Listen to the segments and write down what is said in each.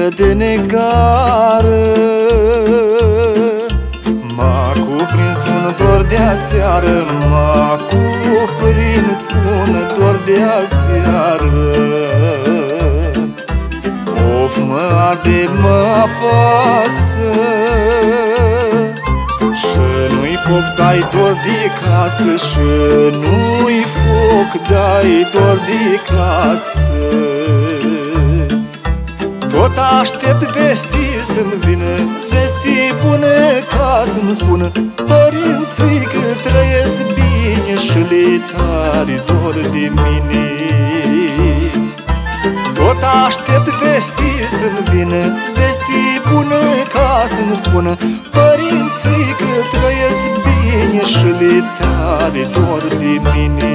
de negară. M-a cuprins un dor de aseară, m-a cuprins un dor de aseară. Of, mă arde, mă apasă, și nu-i foc, dai dor de casă, și nu-i foc, dai dor de casă. Tot aștept vestii să-mi vină, vestii bune, ca să-mi spună părinții că trăiesc bine și le tare dor de mine. Tot aștept vestii să-mi vină, vestii bune, ca să-mi spună părinții că trăiesc bine și le tare dor de mine.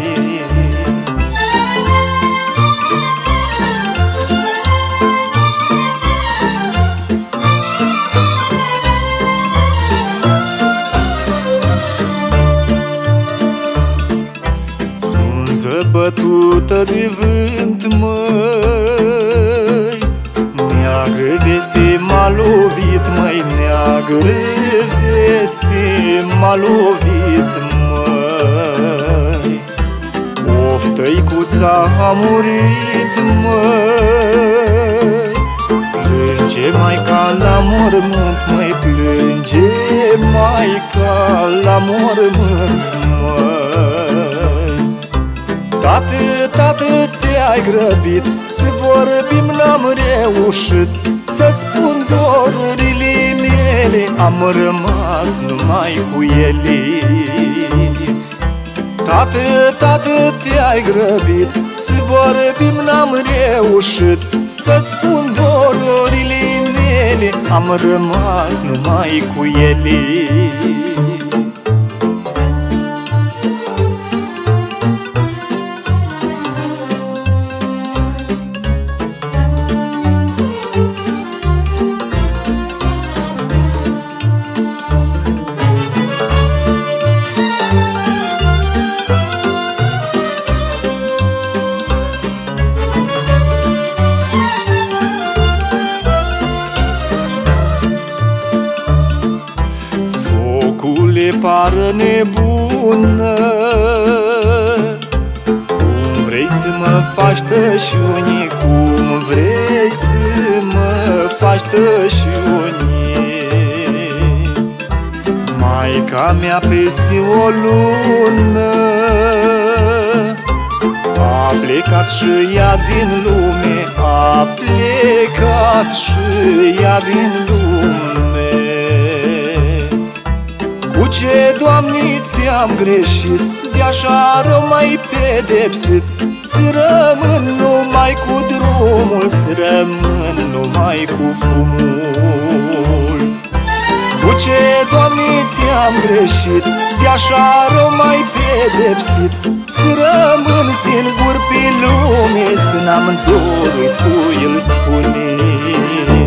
Bătută de vânt, măi, neagră veste m-a lovit, măi, neagră veste m-a lovit, măi. Of, tăicuța a murit, măi, plânge maica la mormânt, măi, plânge maica la mormânt, măi. Tată, tată, te-ai grăbit, să vorbim n-am reușit, să-ți spun dorurile mele, am rămas numai cu ele. Tată, tată, te-ai grăbit, să vorbim n-am reușit, să-ți spun dorurile mele, am rămas numai cu ele. Focule, pară nebună, cum vrei să mă faci tășuni, cum vrei să mă faci tășuni. Maica mea peste o lună a plecat și ea din lume, a plecat și ea din lume. Cu ce, Doamne, ți-am greșit, de așa rău m-ai pedepsit, să rămân numai cu drumul, să rămân numai cu fumul. Cu ce, Doamne, ți-am greșit, de așa rău m-ai pedepsit, să rămân singur pe lume, să n-am dorul cu el spune.